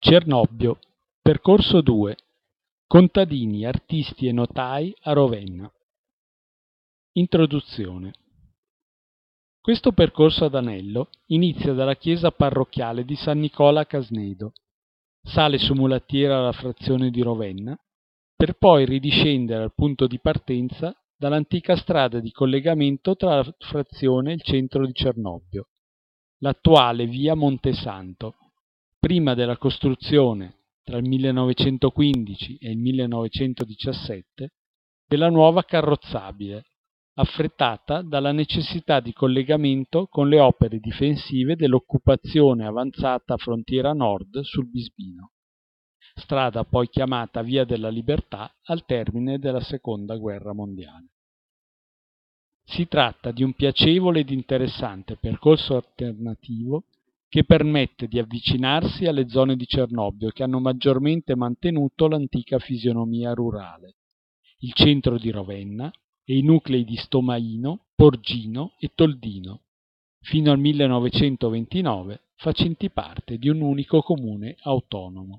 Cernobbio, percorso 2. Contadini, artisti e notai a Ravenna. Introduzione. Questo percorso ad anello inizia dalla chiesa parrocchiale di San Nicola a Casnedo, sale su mulattiera alla frazione di Ravenna, per poi ridiscendere al punto di partenza dall'antica strada di collegamento tra la frazione e il centro di Cernobbio, l'attuale via Montesanto, prima della costruzione tra il 1915 e il 1917 della nuova carrozzabile, affrettata dalla necessità di collegamento con le opere difensive dell'occupazione avanzata frontiera nord sul Bisbino, strada poi chiamata Via della Libertà al termine della Seconda Guerra Mondiale. Si tratta di un piacevole ed interessante percorso alternativo che permette di avvicinarsi alle zone di Cernobbio che hanno maggiormente mantenuto l'antica fisionomia rurale, il centro di Ravenna e i nuclei di Stomaino, Porgino e Toldino, fino al 1929 facenti parte di un unico comune autonomo.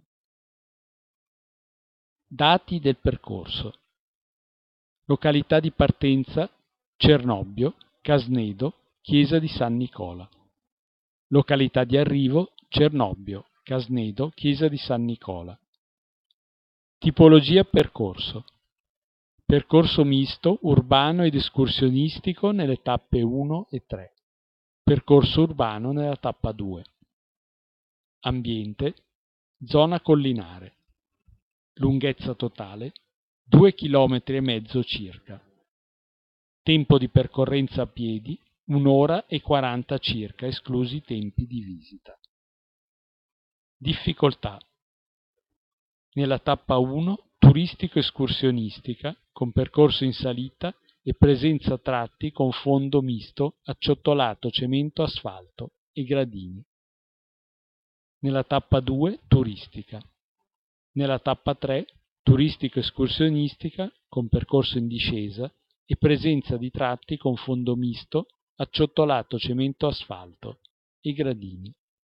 Dati del percorso. Località di partenza: Cernobbio, Casnedo, chiesa di San Nicola. Località di arrivo: Cernobbio, Casnedo, chiesa di San Nicola. Tipologia percorso: percorso misto, urbano ed escursionistico nelle tappe 1 e 3. Percorso urbano nella tappa 2. Ambiente: zona collinare. Lunghezza totale: 2,5 km circa. Tempo di percorrenza a piedi: 1 ora e 40 circa, esclusi i tempi di visita. Difficoltà: nella tappa 1 turistico-escursionistica con percorso in salita e presenza a tratti con fondo misto acciottolato cemento-asfalto e gradini. Nella tappa 2 turistica. Nella tappa 3 turistico-escursionistica con percorso in discesa e presenza di tratti con fondo misto acciottolato cemento-asfalto e gradini.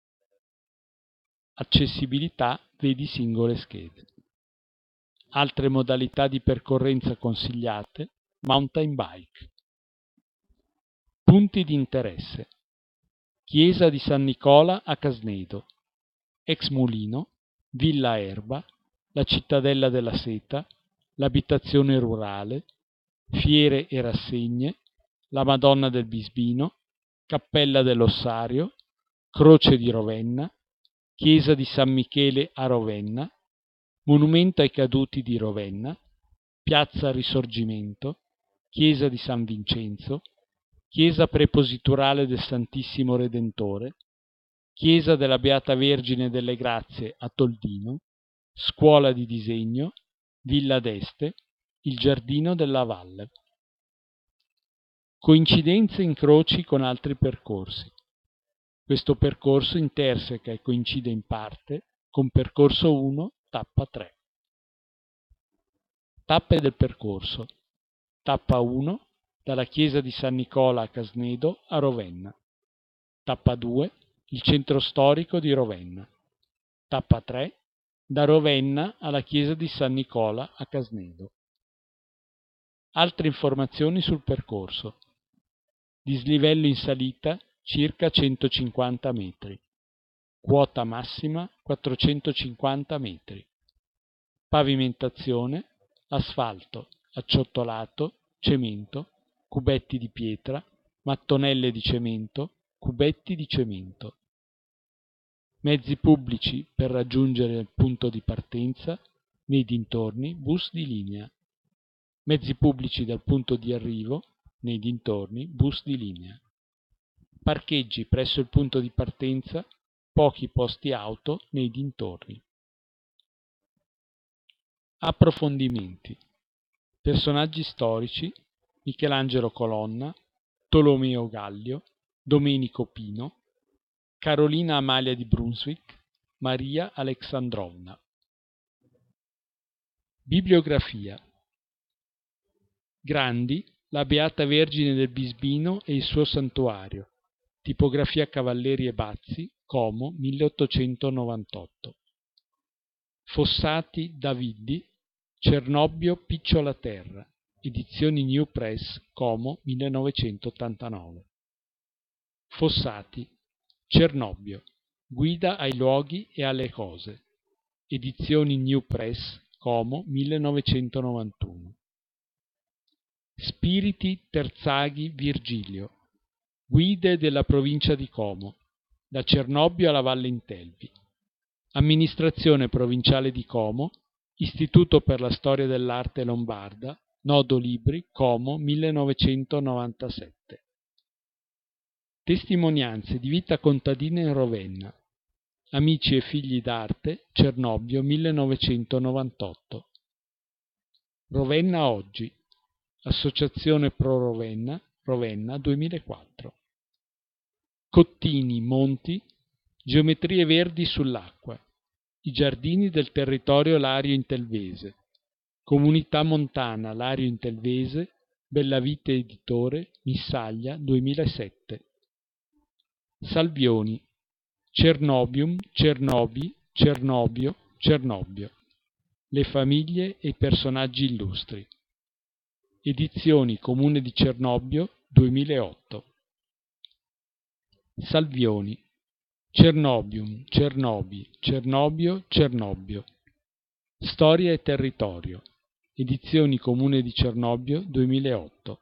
Accessibilità, vedi singole schede. Altre modalità di percorrenza consigliate: mountain bike. Punti di interesse: chiesa di San Nicola a Casnedo, ex mulino, Villa Erba, la cittadella della seta, l'abitazione rurale, fiere e rassegne, la Madonna del Bisbino, Cappella dell'Ossario, Croce di Ravenna, chiesa di San Michele a Ravenna, monumento ai caduti di Ravenna, piazza Risorgimento, chiesa di San Vincenzo, chiesa prepositurale del Santissimo Redentore, chiesa della Beata Vergine delle Grazie a Toldino, scuola di disegno, Villa d'Este, il giardino della Valle. Coincidenze e incroci con altri percorsi. Questo percorso interseca e coincide in parte con percorso 1, tappa 3. Tappe del percorso. Tappa 1, dalla chiesa di San Nicola a Casnedo a Ravenna. Tappa 2, il centro storico di Ravenna. Tappa 3, da Ravenna alla chiesa di San Nicola a Casnedo. Altre informazioni sul percorso. Dislivello in salita circa 150 metri. Quota massima 450 metri. Pavimentazione: asfalto, acciottolato, cemento, cubetti di pietra, mattonelle di cemento, cubetti di cemento. Mezzi pubblici per raggiungere il punto di partenza: nei dintorni bus di linea. Mezzi pubblici dal punto di arrivo: nei dintorni bus di linea. Parcheggi presso il punto di partenza: pochi posti auto nei dintorni. Approfondimenti. Personaggi storici: Michelangelo Colonna, Tolomeo Gallio, Domenico Pino, Carolina Amalia di Brunswick, Maria Alexandrovna. Bibliografia. Grandi, la Beata Vergine del Bisbino e il suo santuario. Tipografia Cavalleri e Bazzi, Como, 1898. Fossati Daviddi, Cernobbio Picciola Terra, edizioni New Press, Como 1989. Fossati, Cernobbio, guida ai luoghi e alle cose, edizioni New Press, Como 1991. Spiriti Terzaghi Virgilio, guide della provincia di Como, da Cernobbio alla Valle Intelvi, amministrazione provinciale di Como, Istituto per la storia dell'arte lombarda, Nodo Libri, Como 1997. Testimonianze di vita contadina in Ravenna, Amici e figli d'arte, Cernobbio 1998. Ravenna oggi, Associazione Pro Ravenna, Ravenna 2004. Cottini, Monti, Geometrie verdi sull'acqua, i giardini del territorio Lario Intelvese, Comunità montana Lario Intelvese, Bellavite Editore, Missaglia 2007. Salvioni, Cernobium, Cernobi, Cernobio, Cernobbio, le famiglie e i personaggi illustri. Edizioni Comune di Cernobbio 2008. Salvioni, Cernobium, Cernobi, Cernobio, Cernobbio, storia e territorio. Edizioni Comune di Cernobbio 2008.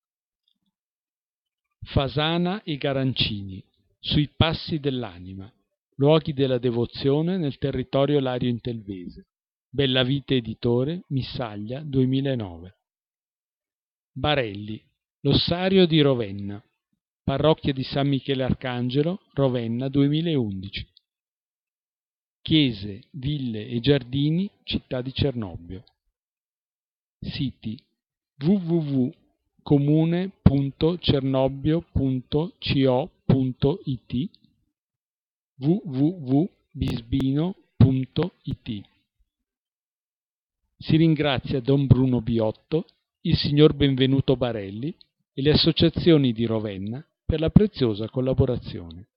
Fasana e Garancini, sui passi dell'anima, luoghi della devozione nel territorio Lario Intelvese, Bellavite Editore, Missaglia 2009. Barelli, l'ossario di Ravenna, parrocchia di San Michele Arcangelo, Ravenna 2011. Chiese, ville e giardini, città di Cernobbio. Siti: www.comune.cernobbio.co.it, www.bisbino.it. Si ringrazia Don Bruno Biotto, il signor Benvenuto Barelli e le associazioni di Ravenna per la preziosa collaborazione.